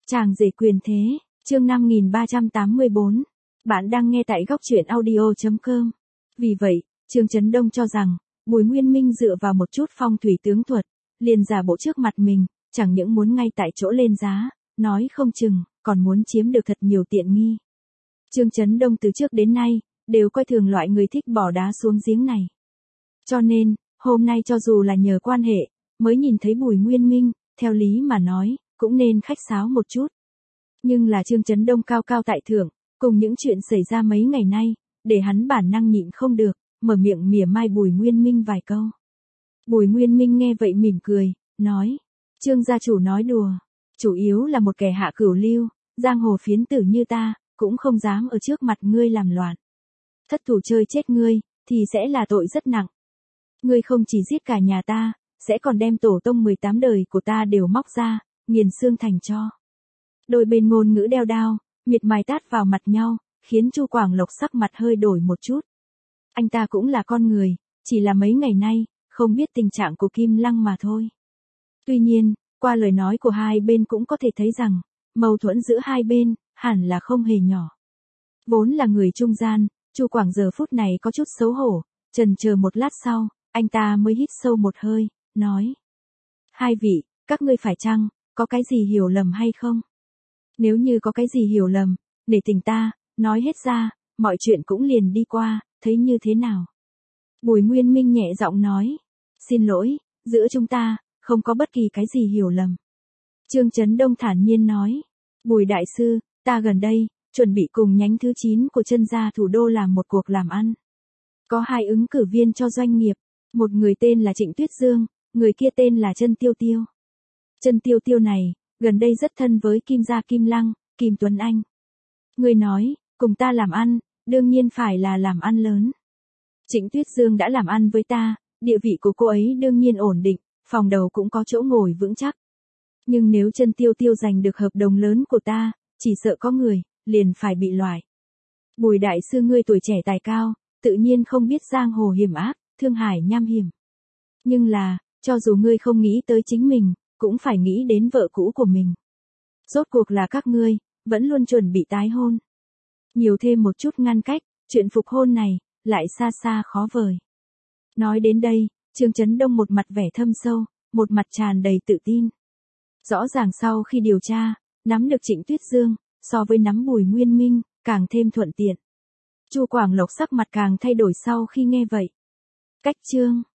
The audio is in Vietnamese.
Chàng rể quyền thế, chương 5384. Bạn đang nghe tại góc truyện audio.com. Vì vậy, Trương Chấn Đông cho rằng, Bùi Nguyên Minh dựa vào một chút phong thủy tướng thuật, liền giả bộ trước mặt mình, chẳng những muốn ngay tại chỗ lên giá, nói không chừng, còn muốn chiếm được thật nhiều tiện nghi. Trương Chấn Đông từ trước đến nay, đều coi thường loại người thích bỏ đá xuống giếng này. Cho nên, hôm nay cho dù là nhờ quan hệ, mới nhìn thấy Bùi Nguyên Minh, theo lý mà nói, cũng nên khách sáo một chút. Nhưng là Trương Chấn Đông cao cao tại thượng, cùng những chuyện xảy ra mấy ngày nay, để hắn bản năng nhịn không được, mở miệng mỉa mai Bùi Nguyên Minh vài câu. Bùi Nguyên Minh nghe vậy mỉm cười, nói, Trương gia chủ nói đùa, chủ yếu là một kẻ hạ cửu lưu, giang hồ phiến tử như ta, cũng không dám ở trước mặt ngươi làm loạn. Thất thủ chơi chết ngươi, thì sẽ là tội rất nặng. Ngươi không chỉ giết cả nhà ta, sẽ còn đem tổ tông 18 đời của ta đều móc ra, nghiền xương thành tro. Đôi bên ngôn ngữ đeo đao, miệt mài tát vào mặt nhau, khiến Chu Quảng Lộc sắc mặt hơi đổi một chút. Anh ta cũng là con người, chỉ là mấy ngày nay, không biết tình trạng của Kim Lăng mà thôi. Tuy nhiên, qua lời nói của hai bên cũng có thể thấy rằng, mâu thuẫn giữa hai bên, hẳn là không hề nhỏ. Vốn là người trung gian, Chu Quảng giờ phút này có chút xấu hổ, chần chờ một lát sau, anh ta mới hít sâu một hơi, nói. Hai vị, các ngươi phải chăng, có cái gì hiểu lầm hay không? Nếu như có cái gì hiểu lầm, để tình ta, nói hết ra, mọi chuyện cũng liền đi qua, thấy như thế nào? Bùi Nguyên Minh nhẹ giọng nói. Xin lỗi, giữa chúng ta, không có bất kỳ cái gì hiểu lầm. Trương Chấn Đông thản nhiên nói. Bùi đại sư, ta gần đây, chuẩn bị cùng nhánh thứ 9 của Chân gia thủ đô làm một cuộc làm ăn. Có 2 ứng cử viên cho doanh nghiệp, một người tên là Trịnh Tuyết Dương, người kia tên là Chân Tiêu Tiêu. Chân Tiêu Tiêu này, gần đây rất thân với Kim gia Kim Lăng, Kim Tuấn Anh. Người nói, cùng ta làm ăn, đương nhiên phải là làm ăn lớn. Trịnh Tuyết Dương đã làm ăn với ta, địa vị của cô ấy đương nhiên ổn định, phòng đầu cũng có chỗ ngồi vững chắc. Nhưng nếu Chân Tiêu Tiêu giành được hợp đồng lớn của ta, chỉ sợ có người, liền phải bị loại. Bùi đại sư ngươi tuổi trẻ tài cao, tự nhiên không biết giang hồ hiểm ác, thương hải nham hiểm. Nhưng là, cho dù ngươi không nghĩ tới chính mình, cũng phải nghĩ đến vợ cũ của mình. Rốt cuộc là các ngươi, vẫn luôn chuẩn bị tái hôn. Nhiều thêm một chút ngăn cách, chuyện phục hôn này, lại xa xa khó vời. Nói đến đây, Trương Chấn Đông một mặt vẻ thâm sâu, một mặt tràn đầy tự tin. Rõ ràng sau khi điều tra, nắm được Trịnh Tuyết Dương, so với nắm Bùi Nguyên Minh, càng thêm thuận tiện. Chu Quảng Lộc sắc mặt càng thay đổi sau khi nghe vậy. Cách chương